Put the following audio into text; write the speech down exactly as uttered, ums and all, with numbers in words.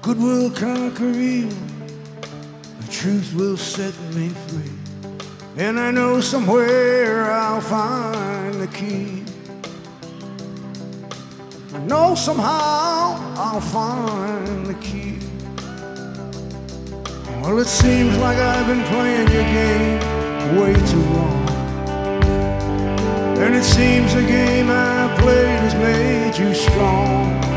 good will conquer evil, the truth will set me free. And I know somewhere I'll find the key. I know somehow I'll find the key. Well, it seems like I've been playing your game way too long, and it seems the game I played has made you strong.